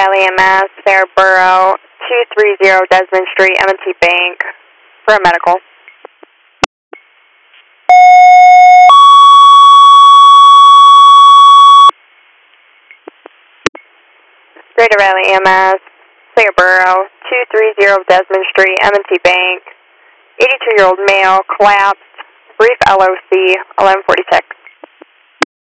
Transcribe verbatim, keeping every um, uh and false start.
Valley E M S, Saraboro, two three zero Desmond Street, M and T Bank, for a medical. Greater Valley E M S, Saraboro, two three zero Desmond Street, M and T Bank, eighty-two-year-old male, collapsed, brief L O C, eleven forty-six.